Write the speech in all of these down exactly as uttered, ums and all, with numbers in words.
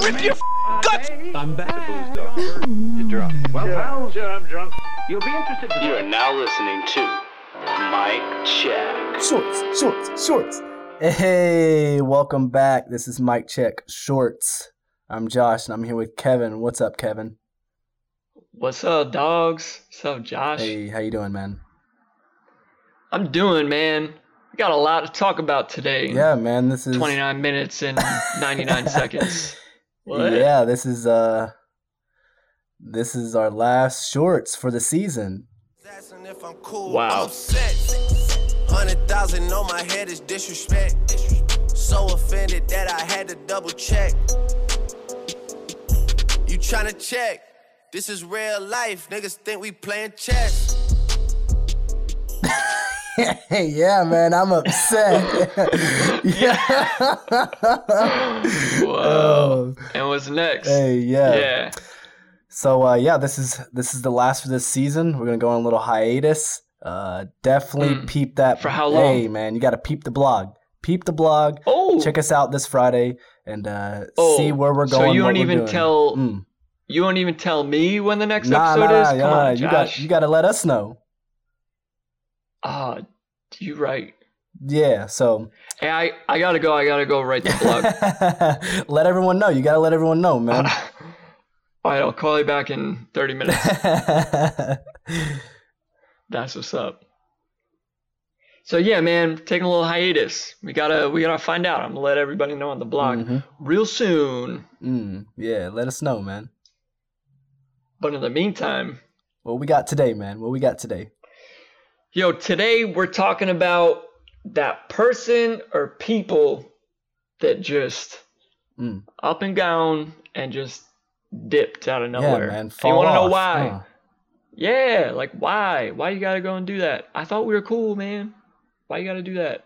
with your guts. I'm back. You're drunk. Well, well, sure, I'm drunk. You'll be interested to You are now listening to Mike Check. Shorts, shorts, shorts. Hey, welcome back. This is Mike Check Shorts. I'm Josh, and I'm here with Kevin. What's up, Kevin? What's up, dogs? What's up, Josh? Hey, how you doing, man? I'm doing, man. We got a lot to talk about today. Yeah, man. This is twenty-nine minutes and ninety-nine seconds. What? Yeah, this is uh, this is our last shorts for the season. Wow. Hundred thousand on my head is disrespect. So offended that I had to double check. You tryna check? This is real life. Niggas think we playing chess. Yeah, man, I'm upset. Yeah. Whoa. Oh. And what's next? Hey, yeah. Yeah. So uh, yeah, this is this is the last for this season. We're gonna go on a little hiatus. Uh, definitely Mm. peep that. For how long? Hey, man, you gotta peep the blog. Peep the blog. Oh. Check us out this Friday and uh, Oh, see where we're so going. you what don't we're even doing. tell- Mm. You won't even tell me when the next Nah, episode nah, is? nah, Come nah, on, you Josh. got you got to let us know. Ah, you right. Yeah, so Hey, I, I gotta go. I gotta go write the blog. let everyone know. You got to let everyone know, man. All right, I'll call you back in thirty minutes. That's what's up. So yeah, man, taking a little hiatus. We gotta we gotta find out. I'm gonna let everybody know on the blog Mhm. real soon. mm, yeah, let us know, man. But in the meantime, What we got today, man? What we got today? yo, today we're talking about that person or people that just Mm. up and down and just dipped out of Yeah, nowhere. man. And you Fall want to know off, why? huh? Yeah, like why? Why you gotta go and do that? I thought we were cool, man. Why you gotta do that?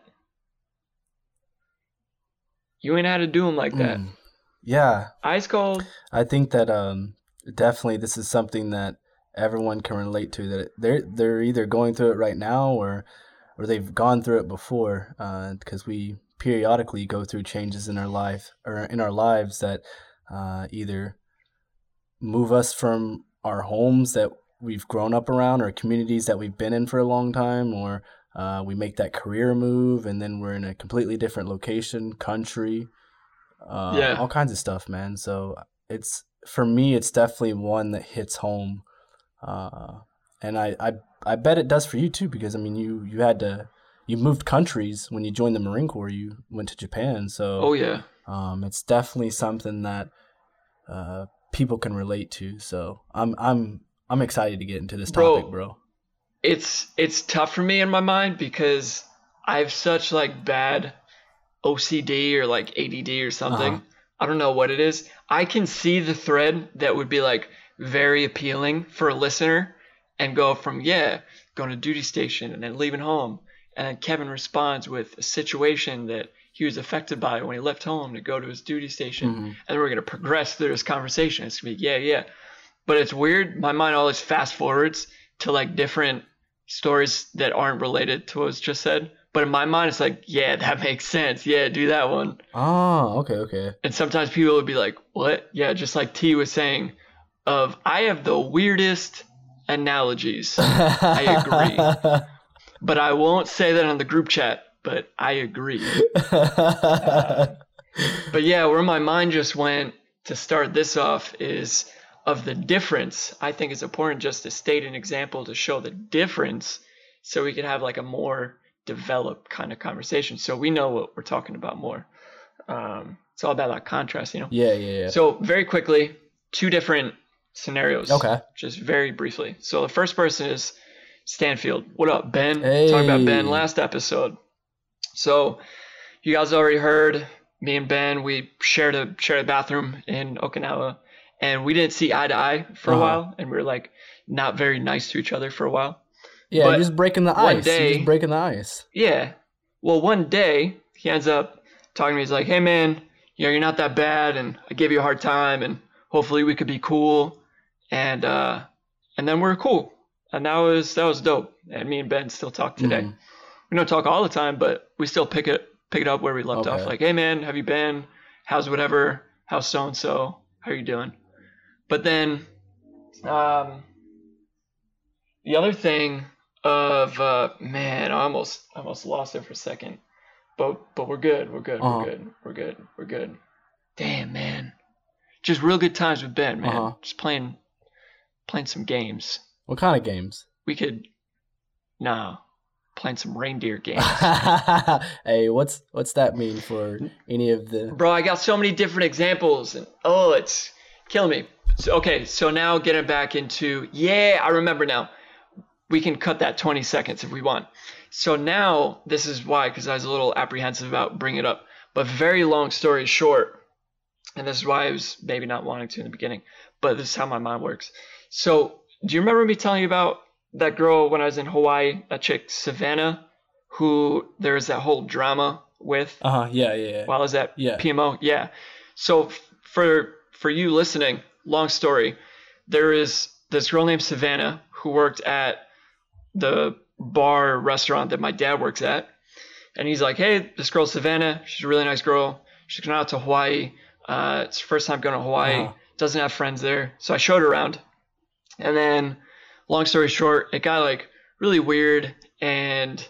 You ain't had to do them like that. Mm. Yeah, Ice cold. I think that um definitely this is something that everyone can relate to. That they're they're either going through it right now or or they've gone through it before. Because we periodically go through changes in our life or in our lives that uh, either move us from our homes that we've grown up around or communities that we've been in for a long time, or uh, we make that career move and then we're in a completely different location, country, uh, Yeah. all kinds of stuff, man. So it's for me, it's definitely one that hits home, uh, and I, I I bet it does for you too, because I mean you you had to you moved countries when you joined the Marine Corps. You went to Japan, so Oh yeah. um, it's definitely something that uh, people can relate to. So I'm I'm I'm excited to get into this Bro. topic, bro. It's it's tough for me in my mind because I have such like bad O C D or like A D D or something. Uh-huh. I don't know what it is. I can see the thread that would be like very appealing for a listener and go from, yeah, going to duty station and then leaving home. And then Kevin responds with a situation that he was affected by when he left home to go to his duty station. Mhm. And then we're going to progress through this conversation. It's going to be, yeah, yeah. But it's weird. My mind always fast forwards to like different stories that aren't related to what was just said. But in my mind, it's like, yeah, that makes sense. Yeah, do that one. Oh, okay, okay. And sometimes people would be like, what? Yeah, just like T was saying, of I have the weirdest analogies. I agree. But I won't say that on the group chat, but I agree. Uh, but yeah, where my mind just went to start this off is of the difference. I think it's important just to state an example to show the difference so we can have like a more developed kind of conversation so we know what we're talking about more. Um, it's all about that contrast, you know? Yeah, yeah, yeah. So very quickly, two different scenarios. Okay. Just very briefly. So the first person is Stanfield. What up, Ben? Hey. Talking about Ben last episode. So you guys already heard me and Ben, we shared a shared a bathroom in Okinawa, and we didn't see eye to eye for Uh-huh. a while, and we were like not very nice to each other for a while. yeah, but you're just breaking the one ice. day- You're just breaking the ice. Yeah. Well, one day he ends up talking to me. He's like, "Hey, man, you know, you're not that bad, and I gave you a hard time, and hopefully we could be cool." And uh, and then we're cool, and that was that was dope. And me and Ben still talk today. Mhm. We don't talk all the time, but we still pick it pick it up where we left Okay. off. Like, "Hey, man, have you been? How's whatever? how's so and so, how are you doing? But then um the other thing of uh man, I almost almost lost it for a second. But but we're good, we're good, Uh-huh. we're good, we're good, we're good. Damn, man. Just real good times with Ben, man. Uh-huh. Just playing playing some games. What kind of games? We could nah, playing some reindeer games. Hey, what's what's that mean for any of the? Bro, I got so many different examples and oh, it's killing me. So okay, so now getting back into yeah, I remember now. We can cut that twenty seconds if we want. So now this is why, because I was a little apprehensive about bringing it up. But very long story short, and this is why I was maybe not wanting to in the beginning, but this is how my mind works. So do you remember me telling you about that girl when I was in Hawaii, that chick Savannah, who there was that whole drama with Uh huh. Yeah, yeah, yeah. while I was at Yeah. P M O? Yeah. So f- for for you listening, long story, there is this girl named Savannah who worked at the bar restaurant that my dad works at. And he's like, hey, this girl's Savannah. She's a really nice girl. She's going out to Hawaii. Uh, it's her first time going to Hawaii. Uh-huh. Doesn't have friends there. So I showed her around. And then, long story short, it got like really weird. And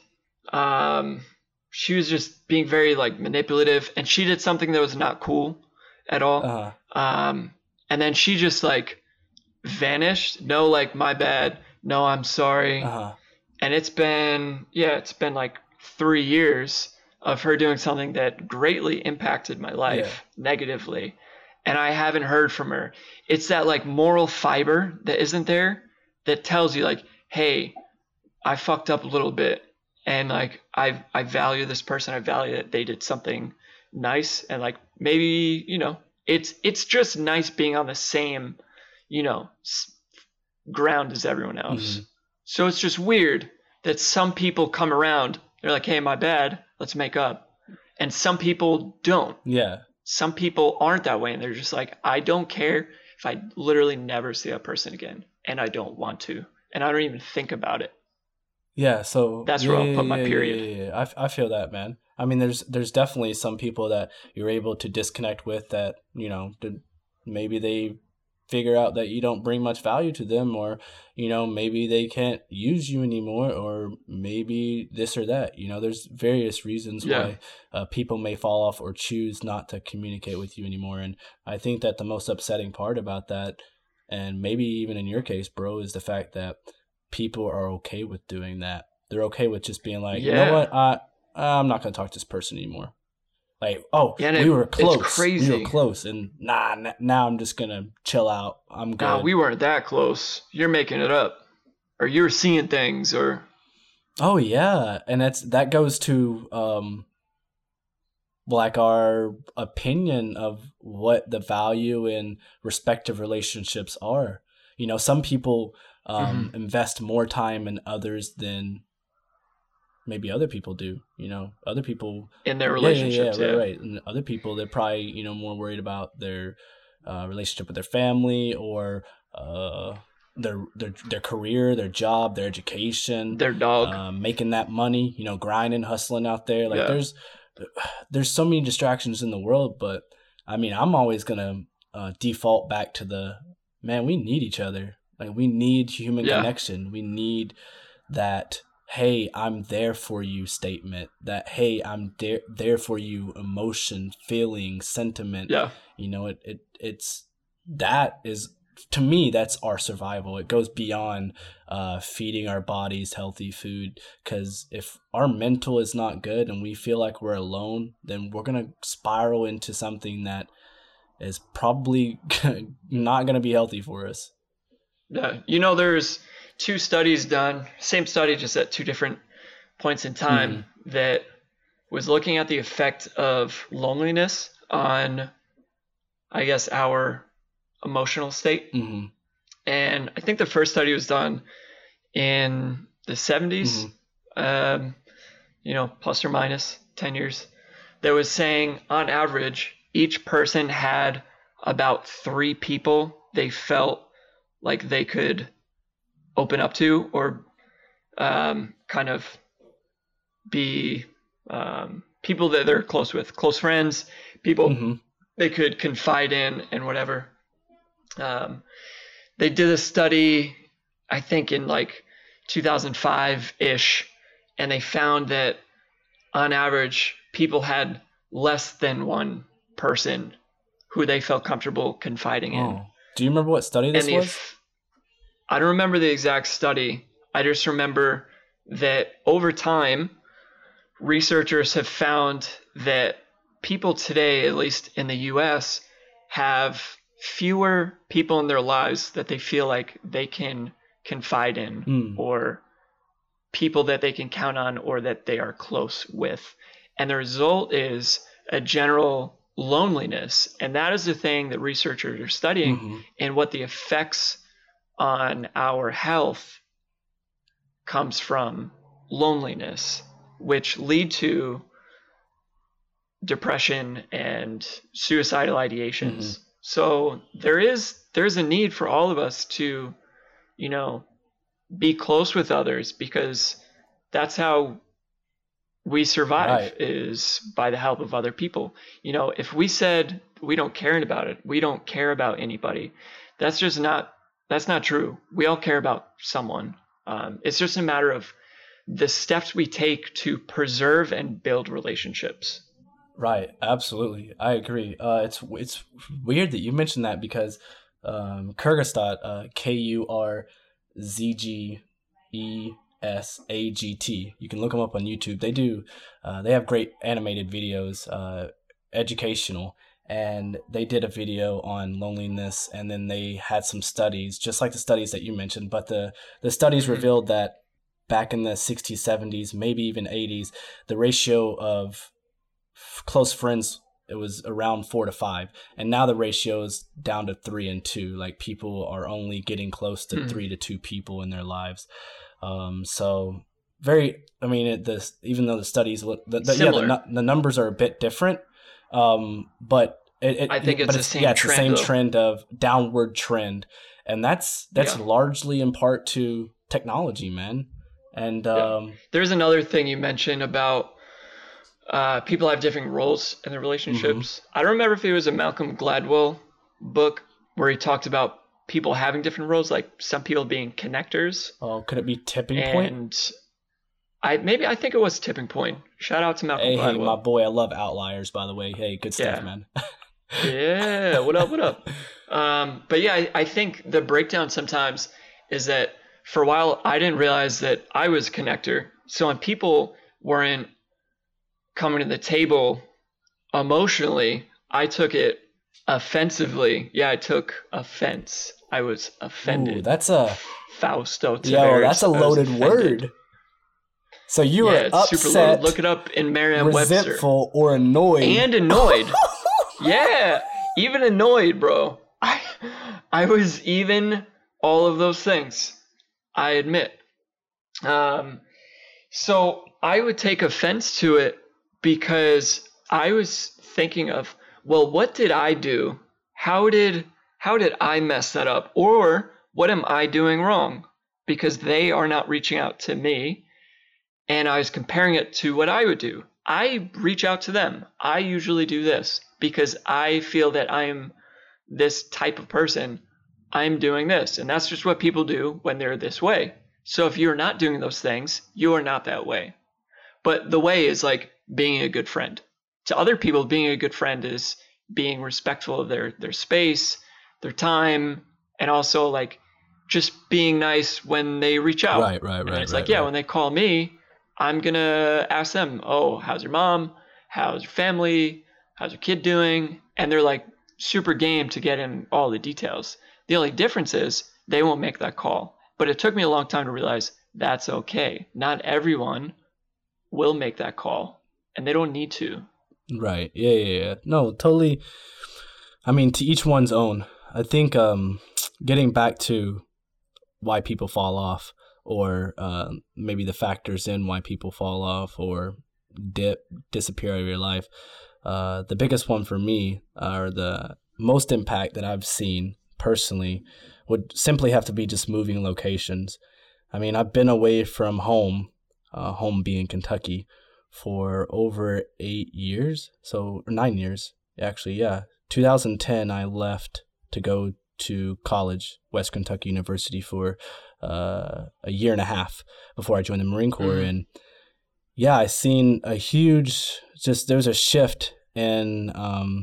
um, she was just being very like manipulative. And she did something that was not cool at all. Uh-huh. Um, and then she just like vanished. No, like, my bad. No, I'm sorry. Uh-huh. And it's been, yeah, it's been like three years of her doing something that greatly impacted my life negatively. And I haven't heard from her. It's that like moral fiber that isn't there that tells you like, hey, I fucked up a little bit. And like, I I value this person. I value that they did something nice. And like, maybe, you know, it's, it's just nice being on the same, you know, s- ground as everyone else. Mhm. So it's just weird that some people come around, they're like, hey, my bad, let's make up. And some people don't. Yeah. Some people aren't that way, and they're just like, I don't care if I literally never see that person again, and I don't want to, and I don't even think about it. Yeah, so That's yeah, where I'll yeah, put my yeah, period. Yeah, yeah, yeah. I, f- I feel that, man. I mean, there's there's definitely some people that you're able to disconnect with that, you know, did- maybe they figure out that you don't bring much value to them, or, you know, maybe they can't use you anymore, or maybe this or that. You know, there's various reasons Yeah. why uh, people may fall off or choose not to communicate with you anymore. And I think that the most upsetting part about that, and maybe even in your case, bro, is the fact that people are okay with doing that. They're okay with just being like, you Yeah. know what, I I'm not gonna talk to this person anymore. Like, oh, Yeah, and we it- were it's close. We crazy. were close, and nah, n- now I'm just gonna chill out. I'm good. Nah, we weren't that close. You're making it up. Or you're seeing things, or Oh yeah, and that's that goes to um like our opinion of what the value in respective relationships are. You know, some people um invest more time in others than maybe other people do. You know, other people in their Yeah, yeah, relationships. yeah, Yeah, right, right. And other people, they're probably, you know, more worried about their uh, relationship with their family, or uh, their their their career, their job, their education, Their dog. um, making that money, you know, grinding, hustling out there. Like Yeah. there's there's so many distractions in the world, but I mean, I'm always gonna uh, default back to the man. We need each other. Like we need human Yeah. connection. We need that. Hey, I'm there for you statement. That hey, I'm there there for you emotion, feeling, sentiment. Yeah. You know, it, it it's that is to me that's our survival. It goes beyond uh feeding our bodies healthy food, because if our mental is not good and we feel like we're alone, then we're gonna spiral into something that is probably not gonna be healthy for us. Yeah. You know, there's two studies done, same study, just at two different points in time, that was looking at the effect of loneliness on, I guess, our emotional state. Mm-hmm. And I think the first study was done in the seventies, um, you know, plus or minus ten years, that was saying on average, each person had about three people they felt like they could open up to, or um, kind of be um, people that they're close with, close friends, people Mm-hmm. they could confide in and whatever. Um, they did a study, I think in like two thousand five-ish, and they found that on average, people had less than one person who they felt comfortable confiding in. Oh. Do you remember what study this and was? If, I don't remember the exact study. I just remember that over time, researchers have found that people today, at least in the U S, have fewer people in their lives that they feel like they can confide in Mm. or people that they can count on or that they are close with. And the result is a general loneliness. And that is the thing that researchers are studying Mm-hmm. and what the effects on our health comes from loneliness, which lead to depression and suicidal ideations. Mm-hmm. So there is there's a need for all of us to, you know, be close with others, because that's how we survive, Right. is by the help of other people. You know, if we said we don't care about it, we don't care about anybody, that's just not that's not true. We all care about someone. Um, it's just a matter of the steps we take to preserve and build relationships. Right, absolutely, I agree. Uh, it's it's weird that you mentioned that because um, Kyrgyzstan, uh, K U R Z G E S A G T. You can look them up on YouTube. They do. Uh, they have great animated videos, uh, educational, and they did a video on loneliness, and then they had some studies, just like the studies that you mentioned. But the the studies Mm-hmm. revealed that back in the sixties, seventies, maybe even eighties, the ratio of close friends, it was around four to five, and now the ratio is down to three and two. Like, people are only getting close to Mhm. three to two people in their lives. Um, so very, I mean, it, this even though the studies look, the, the, yeah, the, Similar. nu- the numbers are a bit different, um, but it, it, I think it's but the same yeah, it's trend, the same though. trend of downward trend, and that's that's Yeah. largely in part to technology, man. And um, There's another thing you mentioned about uh, people have different roles in their relationships. I don't remember if it was a Malcolm Gladwell book where he talked about people having different roles, like some people being connectors. oh, could it be tipping point? And I maybe I think it was Tipping Point. Shout out to Malcolm Hey, hey, my Gladwell. boy, I love Outliers, by the way. Hey, good stuff, Yeah. man. Yeah, what up, what up? Um, but yeah, I, I think the breakdown sometimes is that for a while I didn't realize that I was a connector. So when people weren't coming to the table emotionally, I took it offensively. Yeah, I took offense. I was offended. Ooh, that's a Fausto Tavares. yo, that's a I was loaded offended. word. So you Yeah, were it's super loaded. upset, Look it up in Merriam-Webster. resentful, or annoyed. And annoyed. Yeah, even annoyed, bro. I I was even all of those things, I admit. Um, so I would take offense to it because I was thinking of, well, what did I do? How did how did I mess that up? Or what am I doing wrong? Because they are not reaching out to me. And I was comparing it to what I would do. I reach out to them. I usually do this because I feel that I'm this type of person. I'm doing this. And that's just what people do when they're this way. So if you're not doing those things, you are not that way. But the way is like being a good friend. To other people, being a good friend is being respectful of their, their space, their time, and also like just being nice when they reach out. Right, right, And right. it's right, like, yeah, right. when they call me, I'm going to ask them, oh, how's your mom? How's your family? How's your kid doing? And they're like super game to get in all the details. The only difference is they won't make that call. But it took me a long time to realize that's okay. Not everyone will make that call, and they don't need to. Right. Yeah, yeah, yeah. No, totally. I mean, to each one's own. I think um, getting back to why people fall off, or uh, maybe the factors in why people fall off or dip, disappear out of your life. Uh, the biggest one for me, or the most impact that I've seen personally, would simply have to be just moving locations. I mean, I've been away from home, uh, home being Kentucky, for over eight years. So, or nine years, actually, yeah. two thousand ten, I left to go to college, West Kentucky University, for uh, a year and a half before I joined the Marine Corps. Mm-hmm. And yeah, I seen a huge, just there's a shift in um,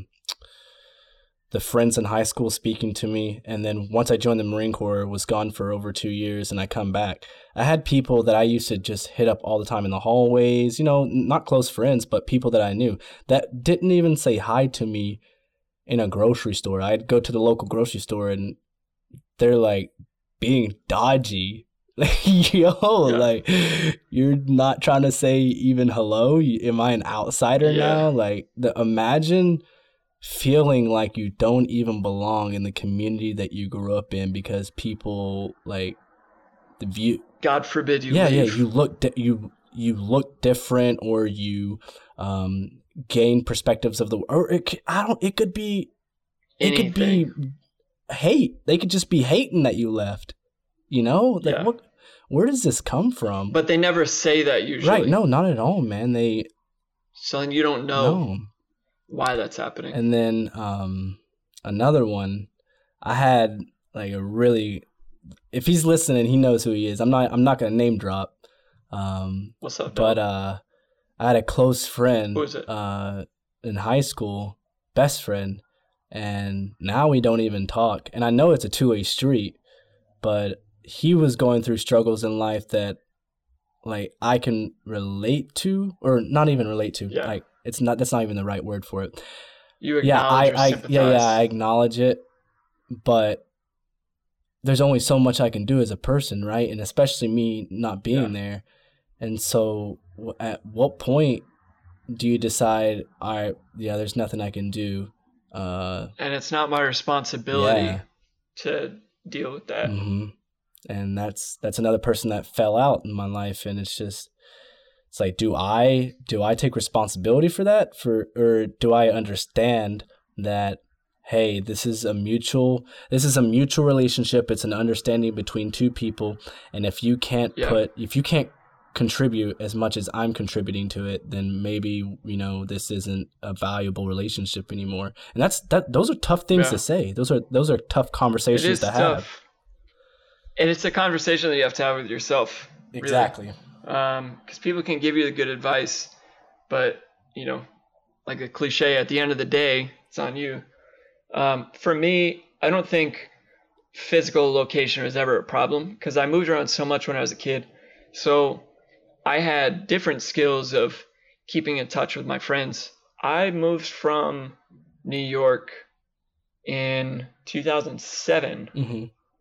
the friends in high school speaking to me. And then once I joined the Marine Corps, was gone for over two years and I come back. I had people that I used to just hit up all the time in the hallways, you know, not close friends, but people that I knew that didn't even say hi to me in a grocery store. I'd go to the local grocery store and they're like being dodgy. Like, yo, yeah. like, you're not trying to say even hello? Am I an outsider yeah. now? Like, the imagine feeling like you don't even belong in the community that you grew up in because people, like, the view. God forbid you yeah, leave. Yeah, you look, di- you, you look different, or you um, gain perspectives of the, or it, I don't, it could be, it Anything. could be hate. They could just be hating that you left. You know, like, yeah. what? Where does this come from? But they never say that usually. Right? No, not at all, man. They. So then you don't know no. why that's happening. And then um, another one, I had like a really. If he's listening, he knows who he is. I'm not. I'm not gonna name drop. Um, What's up? But uh, I had a close friend. Who is it? Uh, in high school, best friend, and now we don't even talk. And I know it's a two-way street, but he was going through struggles in life that, like, I can relate to, or not even relate to. Yeah. Like, it's not. That's not even the right word for it. You yeah, I, acknowledge or I, sympathize. yeah, yeah, I acknowledge it, but there's only so much I can do as a person, right? And especially me not being yeah. there. And so, at what point do you decide, all right, yeah, there's nothing I can do? Uh, and it's not my responsibility yeah. to deal with that. Mm-hmm. And that's that's another person that fell out in my life, and it's just it's like, do I do I take responsibility for that, for or do I understand that, hey, this is a mutual this is a mutual relationship, it's an understanding between two people, and if you can't yeah. put if you can't contribute as much as I'm contributing to it, then maybe, you know, this isn't a valuable relationship anymore. And that's that those are tough things yeah. to say. Those are those are tough conversations to tough. have. And it's a conversation that you have to have with yourself. Really. Exactly. Um, because people can give you the good advice, but, you know, like a cliche, at the end of the day, it's on you. Um, for me, I don't think physical location was ever a problem because I moved around so much when I was a kid. So I had different skills of keeping in touch with my friends. I moved from New York in two thousand seven. Mm-hmm.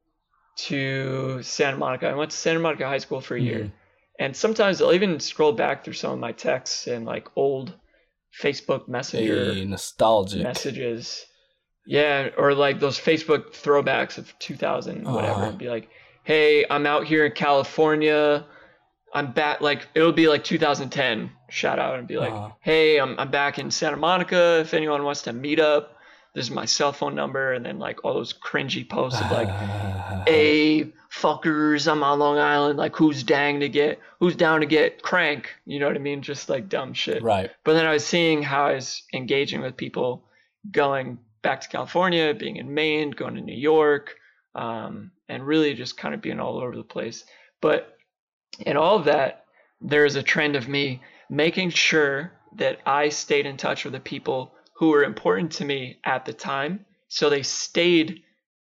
to Santa Monica. I went to Santa Monica High School for a year. Mm-hmm. And sometimes I'll even scroll back through some of my texts and like old Facebook Messenger hey, nostalgic messages. Yeah, or like those Facebook throwbacks of two thousand, whatever, uh-huh. and be like, hey, I'm out here in California. I'm back. Like, it'll be like two thousand ten, shout out, and be like, uh-huh. hey, I'm I'm back in Santa Monica. If anyone wants to meet up, this is my cell phone number. And then like all those cringy posts of like, hey, fuckers, I'm on Long Island. Like, who's dang to get, who's down to get crank? You know what I mean? Just like dumb shit. Right. But then I was seeing how I was engaging with people going back to California, being in Maine, going to New York, um, and really just kind of being all over the place. But in all of that, there's a trend of me making sure that I stayed in touch with the people who were important to me at the time, so they stayed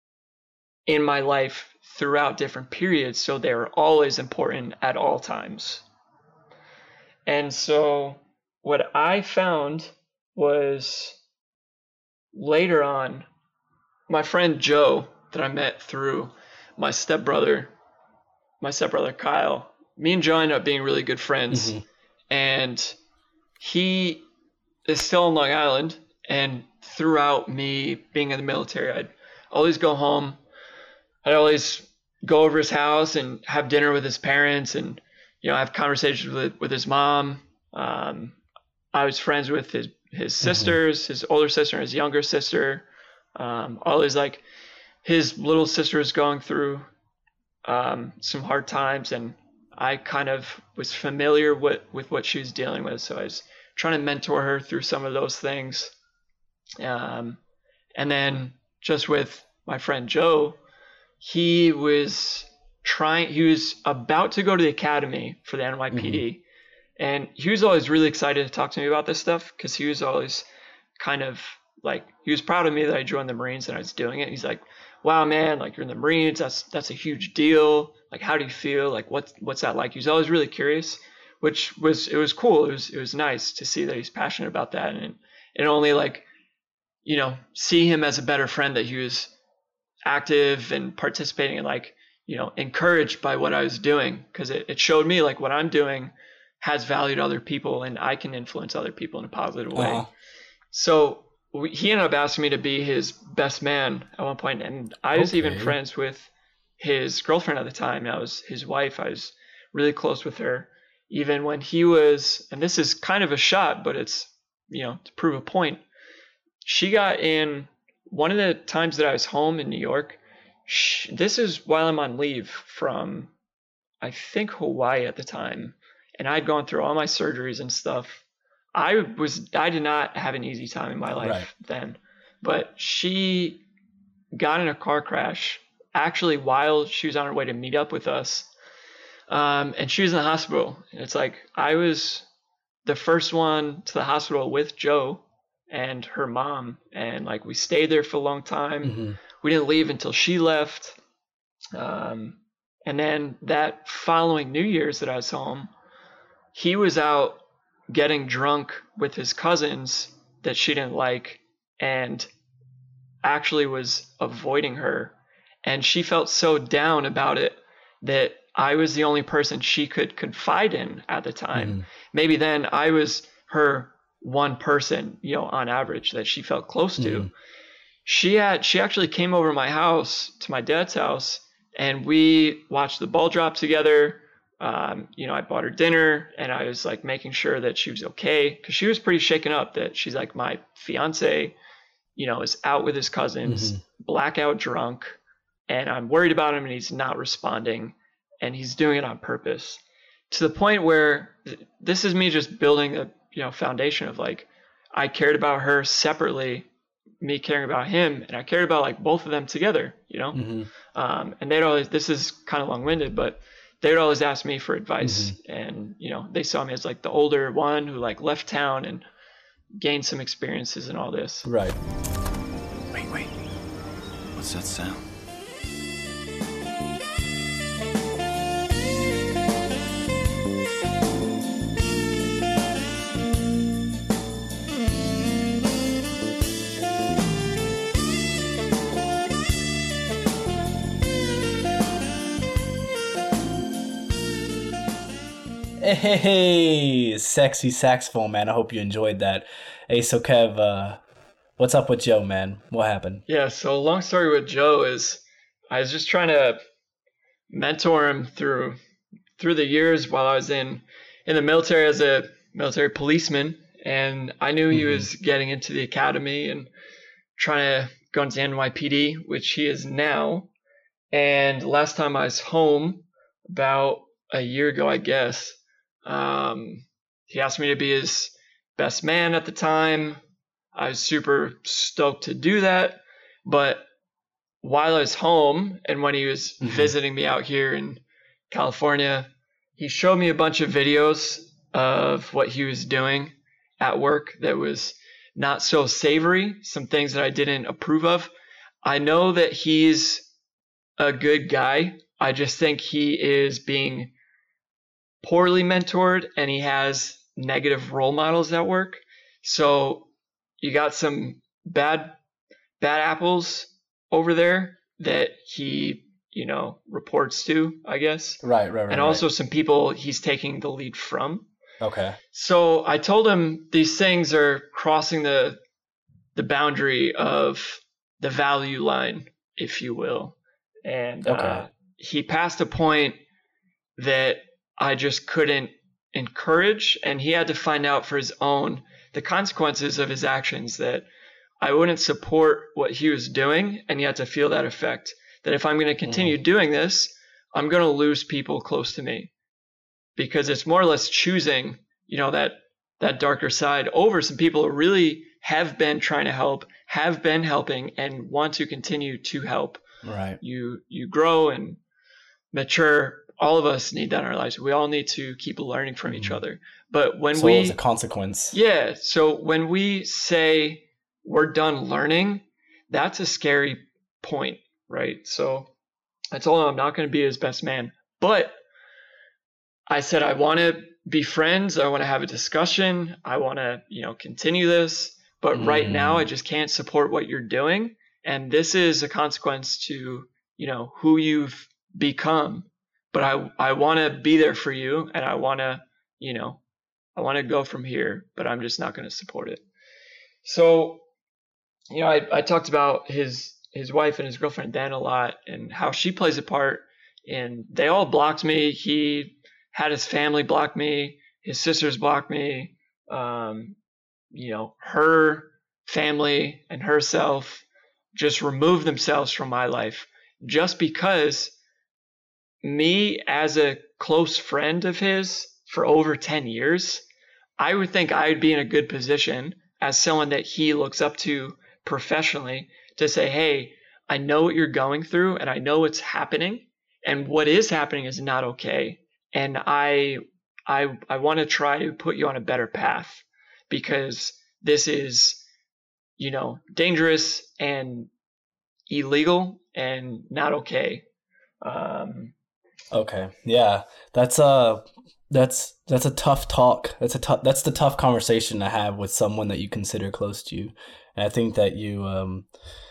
in my life throughout different periods, so they were always important at all times. And so what I found was later on, my friend Joe that I met through my stepbrother, my stepbrother Kyle, me and Joe ended up being really good friends. Mm-hmm. And he is still on Long Island, and throughout me being in the military, I'd always go home. I'd always go over his house and have dinner with his parents, and, you know, have conversations with with his mom. Um, I was friends with his his sisters, mm-hmm. his older sister and his younger sister. Um, always like his little sister was going through um, some hard times, and I kind of was familiar with, with what she was dealing with. So I was trying to mentor her through some of those things. Um, And then just with my friend Joe, he was trying, he was about to go to the academy for the N Y P D. Mm-hmm. And he was always really excited to talk to me about this stuff because he was always kind of like, he was proud of me that I joined the Marines and I was doing it. He's like, wow, man, like you're in the Marines. That's, that's a huge deal. Like, how do you feel? Like, what's, what's that like? He was always really curious, which was, it was cool. It was, it was nice to see that he's passionate about that. And it only like, you know, see him as a better friend that he was active and participating and like, you know, encouraged by what I was doing. Cause it, it showed me like what I'm doing has value to other people and I can influence other people in a positive way. Uh-huh. So we, he ended up asking me to be his best man at one point, and I was okay. even friends with his girlfriend at the time. I was his wife. I was really close with her. Even when he was, and this is kind of a shot, but it's, you know, to prove a point. She got in one of the times that I was home in New York. She, this is while I'm on leave from, I think, Hawaii at the time. And I'd gone through all my surgeries and stuff. I was, I did not have an easy time in my life right. then, but she got in a car crash actually while she was on her way to meet up with us. Um, and she was in the hospital. And it's like, I was the first one to the hospital with Joe and her mom. And like, we stayed there for a long time. Mm-hmm. We didn't leave until she left. Um, and then that following New Year's that I was home, he was out getting drunk with his cousins that she didn't like and actually was avoiding her. And she felt so down about it that I was the only person she could confide in at the time. Mm-hmm. Maybe then I was her one person, you know, on average that she felt close to. Mm-hmm. She had, she actually came over to my house, to my dad's house, and we watched the ball drop together. Um, you know, I bought her dinner and I was like making sure that she was okay. Cause she was pretty shaken up that she's like, my fiance, you know, is out with his cousins, mm-hmm. blackout drunk, and I'm worried about him and he's not responding and he's doing it on purpose, to the point where this is me just building a, you know, foundation of like, I cared about her separately, me caring about him, and I cared about like both of them together, you know? Mm-hmm. Um, and they'd always, this is kind of long winded, but they would always ask me for advice. Mm-hmm. And, you know, they saw me as like the older one who like left town and gained some experiences and all this. Right. Wait, wait. What's that sound? Hey, sexy saxophone, man. I hope you enjoyed that. Hey, so Kev, uh, what's up with Joe, man? What happened? Yeah, so long story with Joe is I was just trying to mentor him through through the years while I was in, in the military as a military policeman. And I knew he mm-hmm. was getting into the academy and trying to go into the N Y P D, which he is now. And last time I was home, about a year ago, I guess, Um, he asked me to be his best man at the time. I was super stoked to do that. But while I was home and when he was mm-hmm. visiting me out here in California, he showed me a bunch of videos of what he was doing at work that was not so savory, some things that I didn't approve of. I know that he's a good guy. I just think he is being poorly mentored and he has negative role models at work. So you got some bad bad apples over there that he, you know, reports to, I guess. Right, right, right. And also right. some people he's taking the lead from. Okay. So I told him these things are crossing the the boundary of the value line, if you will. And okay. uh, he passed a point that I just couldn't encourage, and he had to find out for his own the consequences of his actions, that I wouldn't support what he was doing, and he had to feel that effect, that if I'm going to continue mm. doing this, I'm going to lose people close to me, because it's more or less choosing, you know, that that darker side over some people who really have been trying to help, have been helping and want to continue to help. Right. You you grow and mature. All of us need that in our lives. We all need to keep learning from each Mhm. other. But when So we it was a consequence. yeah, so when we say we're done learning, that's a scary point, right? So I told him I'm not going to be his best man, but I said I want to be friends. I want to have a discussion. I want to, you know, continue this. But right now, I Mm. just can't support what you're doing, and this is a consequence to, you know, who you've become. But I I want to be there for you, and I want to, you know, I want to go from here, but I'm just not going to support it. So, you know, I, I talked about his his wife and his girlfriend Dan a lot, and how she plays a part. And they all blocked me. He had his family block me. His sisters blocked me. Um, you know, her family and herself just removed themselves from my life just because me, as a close friend of his for over ten years, I would think I would be in a good position as someone that he looks up to professionally to say, hey, I know what you're going through and I know what's happening, and what is happening is not okay. And I I I want to try to put you on a better path, because this is, you know, dangerous and illegal and not okay. Um, Okay. Yeah. That's uh that's that's a tough talk. That's a tough that's the tough conversation to have with someone that you consider close to you. And I think that you um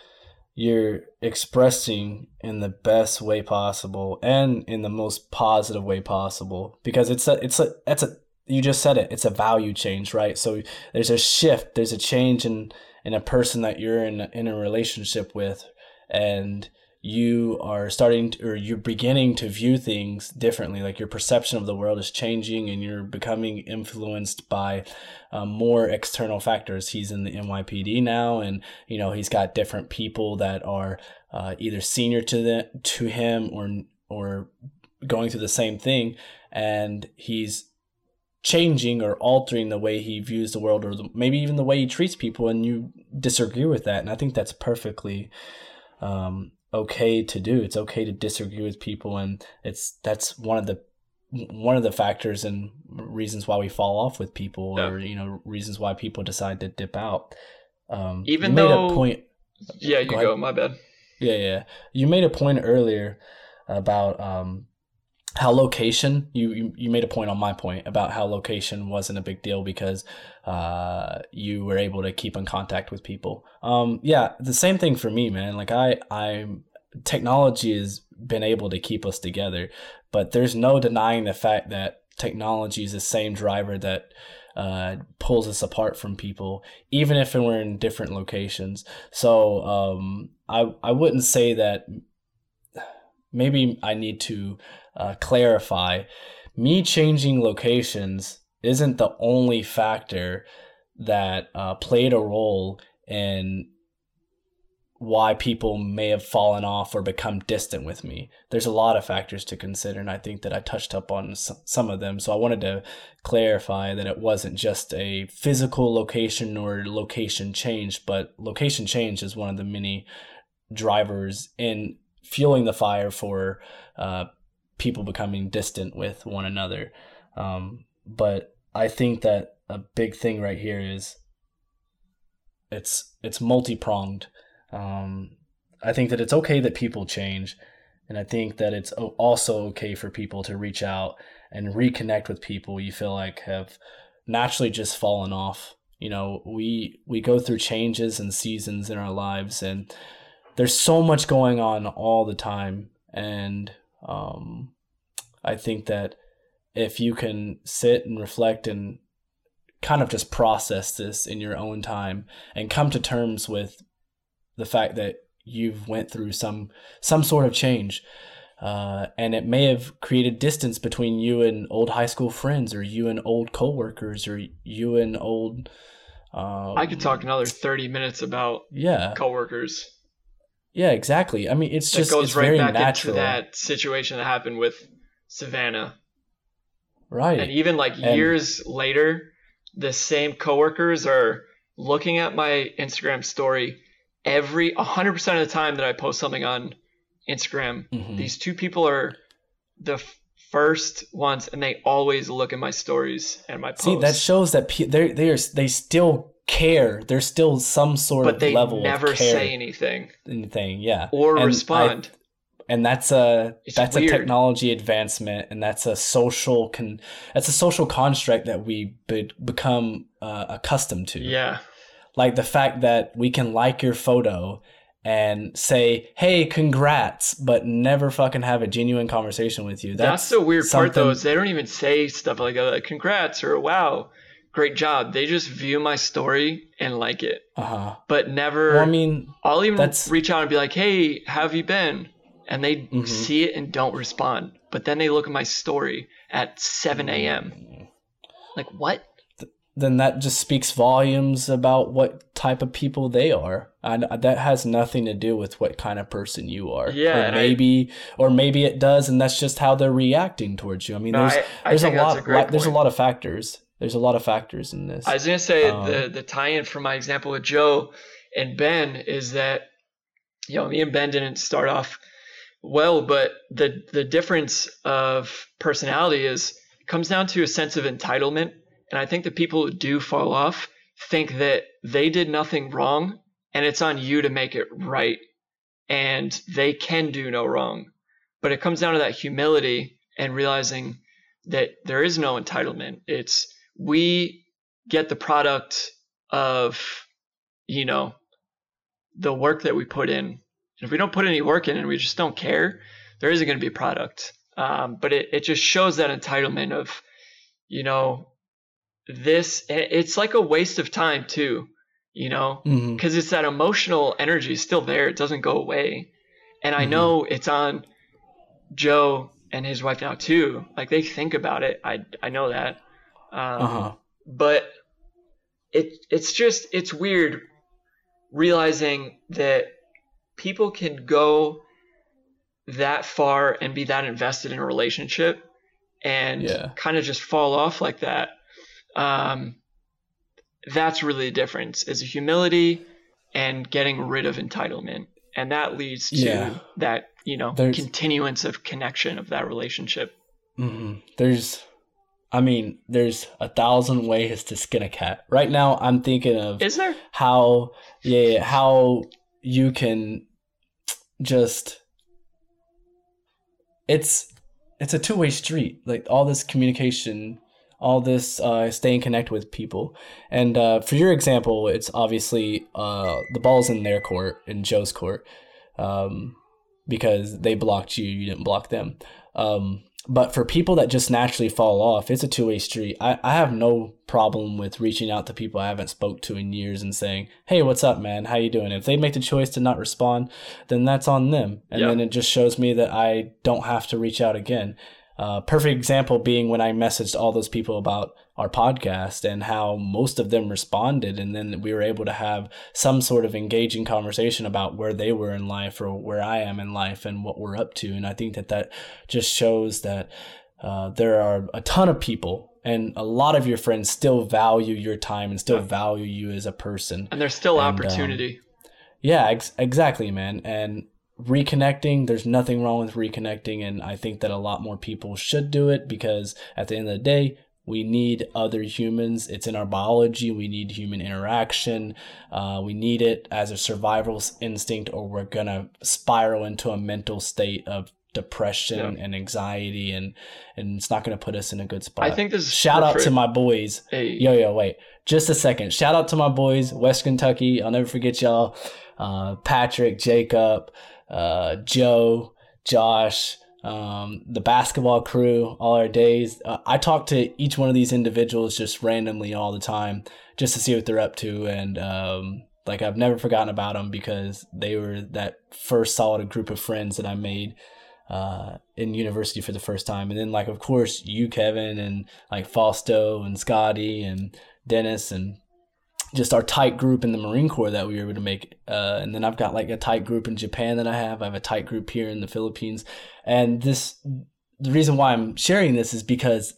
you're expressing in the best way possible and in the most positive way possible, because it's a it's a that's a you just said it, it's a value change, right? So there's a shift, there's a change in in a person that you're in in a relationship with, and you are starting to, or you're beginning to view things differently. Like your perception of the world is changing, and you're becoming influenced by um, more external factors. He's in the N Y P D now, and you know he's got different people that are uh, either senior to the to him or or going through the same thing, and he's changing or altering the way he views the world, or the, maybe even the way he treats people, and you disagree with that. And I think that's perfectly um, okay to do. It's okay to disagree with people, and it's that's one of the one of the factors and reasons why we fall off with people, Yeah. or you know reasons why people decide to dip out. Um, Even you made though- a point. yeah, you Go go. ahead. My bad. Yeah, yeah. You made a point earlier about um, how location. You, you you made a point on my point about how location wasn't a big deal because uh, you were able to keep in contact with people. Um, yeah, the same thing for me, man. Like I, I'm technology has been able to keep us together, but there's no denying the fact that technology is the same driver that uh, pulls us apart from people, even if we're in different locations. So um, I I wouldn't say that. Maybe I need to uh, clarify. Me changing locations isn't the only factor that uh, played a role in why people may have fallen off or become distant with me. There's a lot of factors to consider, and I think that I touched up on some of them. So I wanted to clarify that it wasn't just a physical location or location change, but location change is one of the many drivers in fueling the fire for uh, people becoming distant with one another. Um, but I think that a big thing right here is it's it's multi-pronged. Um, I think that it's okay that people change, and I think that it's also okay for people to reach out and reconnect with people you feel like have naturally just fallen off. You know, we we go through changes and seasons in our lives, and there's so much going on all the time. And um, I think that if you can sit and reflect and kind of just process this in your own time and come to terms with the fact that you've went through some some sort of change, uh, and it may have created distance between you and old high school friends, or you and old coworkers, or you and old um, I could talk another thirty minutes about yeah coworkers. Yeah, exactly. I mean, it's That just goes it's right very back natural. into that situation that happened with Savannah. Right. And even like And- years later, the same coworkers are looking at my Instagram story every one hundred percent of the time that I post something on Instagram, Mhm. these two people are the f- first ones, and they always look at my stories and my posts. See, that shows that pe- they they are they still care. There's still some sort but of they level never of care. say anything Anything, yeah, or And respond. I, and that's a It's that's weird. a technology advancement, and that's a social con that's a social construct that we be- become uh, accustomed to. Yeah. Like the fact that we can like your photo and say, "Hey, congrats," but never fucking have a genuine conversation with you. That's, That's, the weird part, though, something- is they don't even say stuff like, uh, congrats or wow, great job. They just view my story and like it, Uh-huh. but never. Well, I mean, I'll even that's- reach out and be like, hey, how have you been? And they Mhm. see it and don't respond. But then they look at my story at seven a.m. Like, what? then that just speaks volumes about what type of people they are. And that has nothing to do with what kind of person you are. Yeah, Or and I- maybe, or maybe it does, and that's just how they're reacting towards you. I mean, No, there's I- I there's a think that's lot a great there's a point. lot of factors. There's a lot of factors in this. I was going to say Um, the, the tie-in from my example with Joe and Ben is that, you know, me and Ben didn't start off well, but the the difference of personality is it comes down to a sense of entitlement. And I think the people who do fall off think that they did nothing wrong and it's on you to make it right. And they can do no wrong. But it comes down to that humility and realizing that there is no entitlement. It's we get the product of, you know, the work that we put in. And if we don't put any work in and we just don't care, there isn't going to be a product. Um, but it, it just shows that entitlement of, you know, this, it's like a waste of time too, you know, Mhm. because it's that emotional energy is still there. It doesn't go away. And I Mhm. know it's on Joe and his wife now too. Like they think about it. I, I know that. Um, Uh-huh. But it it's just, it's weird realizing that people can go that far and be that invested in a relationship and Yeah. kind of just fall off like that. Um, that's really the difference, is humility and getting rid of entitlement. And that leads to Yeah. that, you know, There's- continuance of connection of that relationship. hmm There's, I mean, there's a thousand ways to skin a cat. Right now, I'm thinking of Is there? how, yeah, how you can just, it's, it's a two-way street. Like all this communication, all this uh, staying connected with people. And uh, for your example, it's obviously uh, the ball's in their court, in Joe's court, um, because they blocked you, you didn't block them. Um, but for people that just naturally fall off, it's a two-way street. I, I have no problem with reaching out to people I haven't spoke to in years and saying, hey, what's up, man? How you doing? If they make the choice to not respond, then that's on them. And Yeah. then it just shows me that I don't have to reach out again. Uh, perfect example being when I messaged all those people about our podcast and how most of them responded. And then we were able to have some sort of engaging conversation about where they were in life or where I am in life and what we're up to. And I think that that just shows that uh, there are a ton of people and a lot of your friends still value your time and still value you as a person. And there's still And, um, opportunity. Yeah, ex- exactly, man. And reconnecting, there's nothing wrong with reconnecting. And I think that a lot more people should do it because at the end of the day, we need other humans. It's in our biology. We need human interaction. Uh, we need it as a survival instinct, or we're going to spiral into a mental state of depression Yeah. and anxiety, and, and it's not going to put us in a good spot. I think this is Shout out to perfect. my boys. Hey. Yo, yo, wait. Just a second. Shout out to my boys, West Kentucky. I'll never forget y'all. Uh, Patrick, Jacob, uh, Joe, Josh, um, the basketball crew, all our days. Uh, I talk to each one of these individuals just randomly all the time just to see what they're up to. And um, like I've never forgotten about them because they were that first solid group of friends that I made uh, in university for the first time. And then like, of course, you, Kevin, and like Fausto and Scotty and Dennis and just our tight group in the Marine Corps that we were able to make. Uh, and then I've got like a tight group in Japan that I have. I have a tight group here in the Philippines. And this, the reason why I'm sharing this is because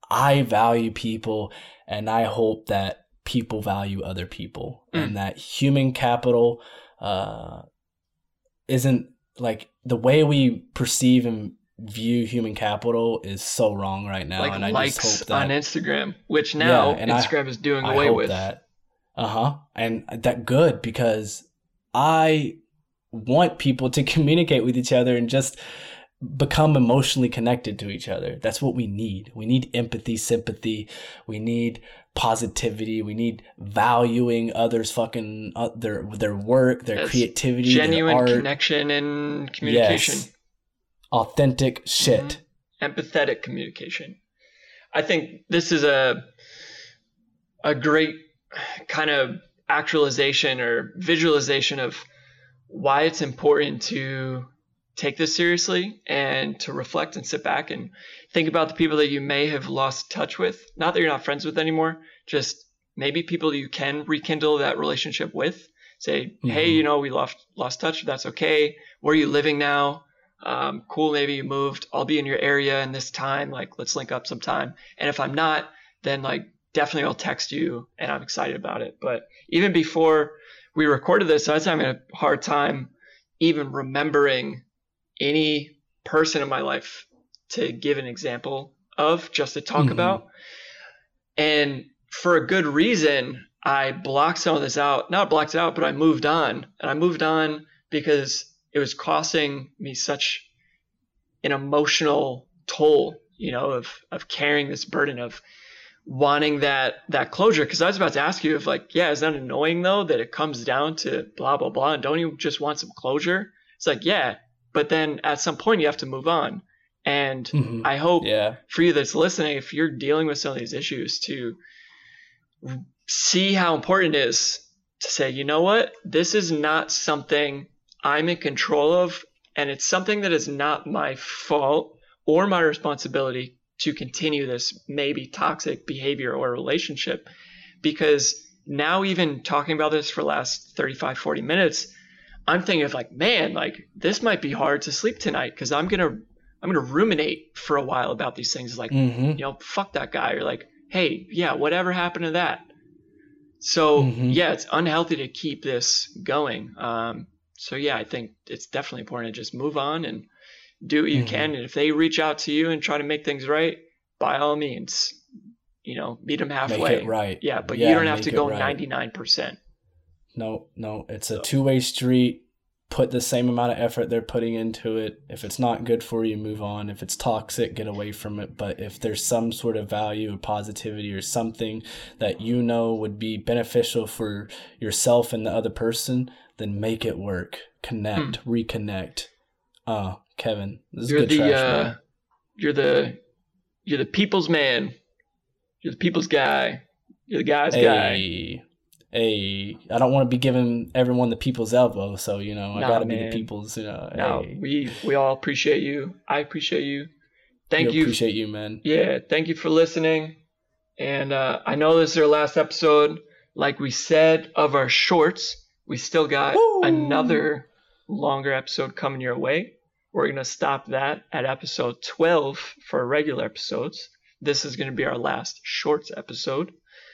I value people and I hope that people value other people Mm. and that human capital uh, isn't like the way we perceive and view human capital is so wrong right now. Like and I likes just hope that, on Instagram, which now yeah, and Instagram I, is doing I away hope with. That. Uh-huh. And that good, because I want people to communicate with each other and just become emotionally connected to each other. That's what we need. We need empathy, sympathy. We need positivity. We need valuing others' fucking uh, their their work, their Yes. creativity, Genuine their art. connection and communication. Yes. Authentic shit. Mm-hmm. Empathetic communication. I think this is a a great kind of actualization or visualization of why it's important to take this seriously and to reflect and sit back and think about the people that you may have lost touch with. Not that you're not friends with anymore, just maybe people you can rekindle that relationship with. Say, mm-hmm. hey, you know, we lost lost touch. That's okay. Where are you living now? Um, cool. Maybe you moved. I'll be in your area in this time. Like, let's link up sometime. And if I'm not, then like definitely I'll text you and I'm excited about it. But even before we recorded this, I was having a hard time even remembering any person in my life to give an example of, just to talk mm-hmm. about. And for a good reason, I blocked some of this out. Not blocked it out, but I moved on. And I moved on because it was costing me such an emotional toll, you know, of of carrying this burden of wanting that that closure. Because I was about to ask you if like, yeah, is that annoying though, that it comes down to blah, blah, blah, and don't you just want some closure? It's like, yeah, but then at some point you have to move on. And mm-hmm. I hope yeah. for you that's listening, if you're dealing with some of these issues, to see how important it is to say, you know what, this is not something I'm in control of, and it's something that is not my fault or my responsibility to continue this maybe toxic behavior or relationship. Because now, even talking about this for the last thirty-five, forty minutes, I'm thinking of like, man, like this might be hard to sleep tonight because I'm going to I'm going to ruminate for a while about these things. Like, mm-hmm. you know, fuck that guy. Or like, hey, yeah, whatever happened to that? So mm-hmm. yeah, it's unhealthy to keep this going. Um, so yeah, I think it's definitely important to just move on and do what you mm-hmm. can. And if they reach out to you and try to make things right, by all means, you know, meet them halfway. Make it right. Yeah, but yeah, you don't have to go right. ninety-nine percent. No, no, it's a so. two-way street. Put the same amount of effort they're putting into it. If it's not good for you, move on. If it's toxic, get away from it. But if there's some sort of value or positivity or something that you know would be beneficial for yourself and the other person, then make it work. Connect, hmm. reconnect. Uh, Kevin, this is you're good the, trash, uh, man. You're the you're the people's man. You're the people's guy. You're the guy's hey. guy. Hey, I don't want to be giving everyone the people's elbow, so you know I nah, gotta man. be the people's. You know, no, hey. we we all appreciate you. I appreciate you. Thank we you. Appreciate you, man. Yeah, thank you for listening. And uh, I know this is our last episode. Like we said of our shorts, we still got Woo! another longer episode coming your way. We're gonna stop that at episode twelve for our regular episodes. This is gonna be our last shorts episode.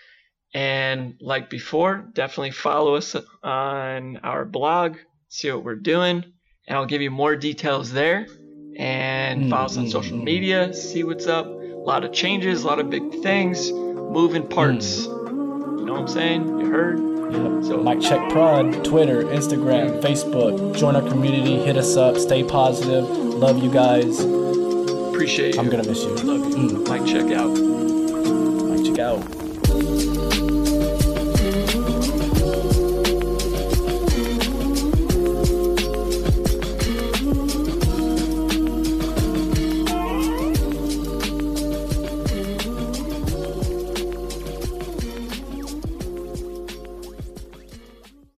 And like before, definitely follow us on our blog, see what we're doing, and I'll give you more details there. And follow us on social media, see what's up. A lot of changes, a lot of big things, moving parts. Mm. You know what I'm saying? You heard? Yep. So Mike Check Prod, Twitter, Instagram, Facebook. Join our community, hit us up, stay positive. Love you guys. Appreciate you. I'm gonna miss you. Love you. Mm. Mike Check out. Mike Check out.